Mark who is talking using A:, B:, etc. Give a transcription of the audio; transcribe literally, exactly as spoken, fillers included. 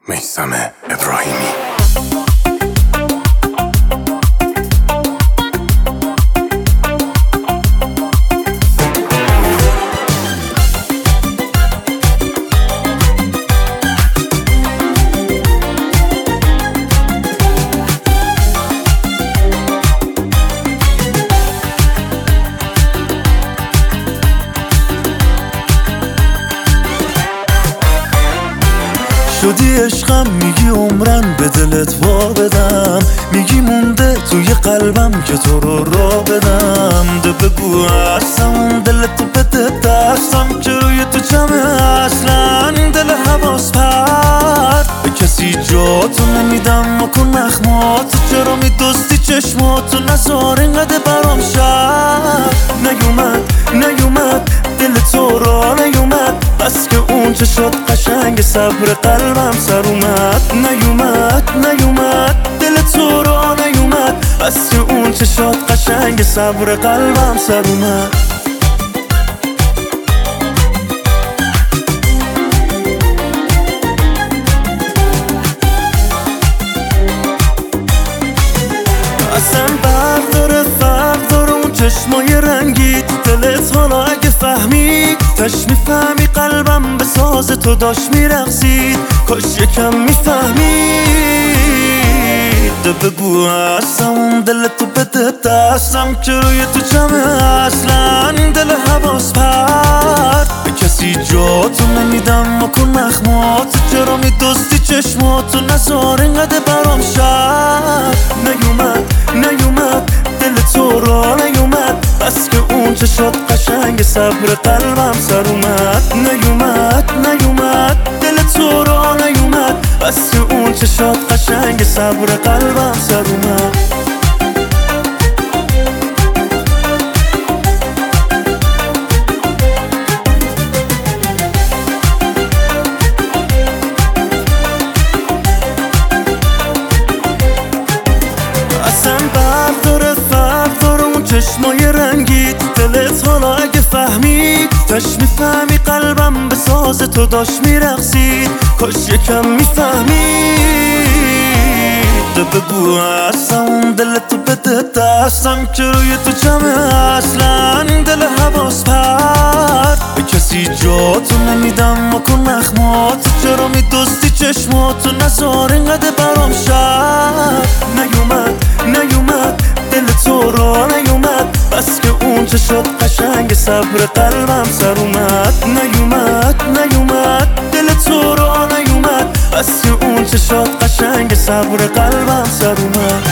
A: میثم ابراهیمی.
B: شدی عشقم، میگی عمرن به دلت وا بدم، میگی مونده توی قلبم که تو رو را بدم. ده بگو هستم دلتو بده دستم که روی تو جمعه اصلا دل حواس پرد به کسی جاتو نمیدم. مکن نخماتو چرا میدوستی چشماتو نزار اینقدر برام شد. نیومد نیومد دل تو را نیومد، بس که اون چه شد قشنگ صبر قلبم سر اومد. نیومد نیومد دل تو را نیومد، بس که اون چه شد قشنگ صبر قلبم سر اومد. اصلا برق داره فرق داره اون چشمای رنگی دلت، حالا اگه فهمی تش میفهمی قلبم به ساز تو داشت میرقصید. کاش یکم میفهمید. ده بگو هستم دلتو بده دستم که روی تو جمعه اصلا دل حواس پرد به کسی جاتو نمیدم. مکن نخماتو چرا میدوستی چشماتو نزار اینقدر برام شد. نیومد نیومد دل تو را نیومد، بس که اون چه شد قشنگ صبر قلبم سر اومد. نیومد نیومد دل تو را نیومد، بس که اون چه شد قشنگ صبر قلبم سر اومد. چشمای رنگی دلت، حالا اگه فهمی تش میفهمی قلبم به ساز تو داشت میرقصید. کاش یکم میفهمی. ده بگو هستم دلتو بده دستم که روی تو جمعه اصلا دل حواس پرد به کسی جاتو نمیدم. مکن نخماتو چرا میدوستی چشماتو نزار اینقدر برام شد. نیومد نیومد دل تو را نیومد، بس که اون چه شد قشنگ صبر قلبم سر اومد. نیومد نیومد دل تو را نیومد، بس که اون چه شد قشنگ صبر قلبم سر اومد.